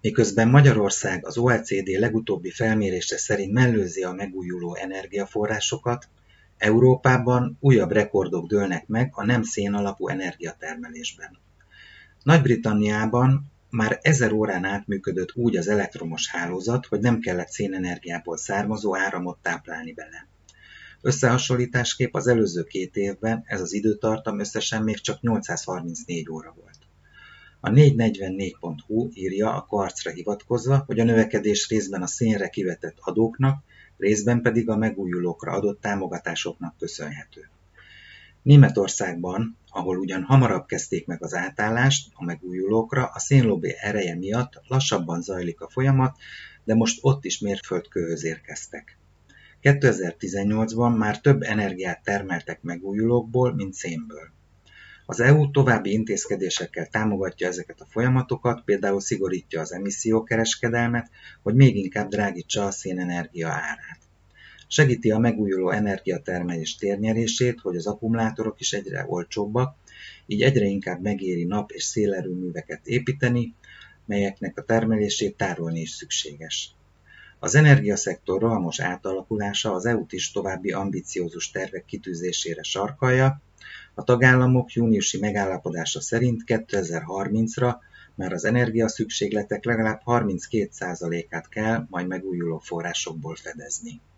Miközben Magyarország az OECD legutóbbi felmérése szerint mellőzi a megújuló energiaforrásokat, Európában újabb rekordok dőlnek meg a nem szén alapú energiatermelésben. Nagy-Britanniában már 1000 órán át működött úgy az elektromos hálózat, hogy nem kellett szénenergiából származó áramot táplálni bele. Összehasonlításképp az előző 2 évben ez az időtartam összesen még csak 834 óra volt. A 444.hu írja a Quartzra hivatkozva, hogy a növekedés részben a szénre kivetett adóknak, részben pedig a megújulókra adott támogatásoknak köszönhető. Németországban, ahol ugyan hamarabb kezdték meg az átállást a megújulókra, a szénlobby ereje miatt lassabban zajlik a folyamat, de most ott is mérföldkőhöz érkeztek. 2018-ban már több energiát termeltek megújulókból, mint szénből. Az EU további intézkedésekkel támogatja ezeket a folyamatokat, például szigorítja az emissziókereskedelmet, hogy még inkább drágítsa a szénenergia árát. Segíti a megújuló energiatermelés térnyerését, hogy az akkumulátorok is egyre olcsóbbak, így egyre inkább megéri nap- és szélerőműveket építeni, melyeknek a termelését tárolni is szükséges. Az energiaszektor rohamos átalakulása az EU-t is további ambiciózus tervek kitűzésére sarkalja. A tagállamok júniusi megállapodása szerint 2030-ra már az energiaszükségletek legalább 32%-át kell majd megújuló forrásokból fedezni.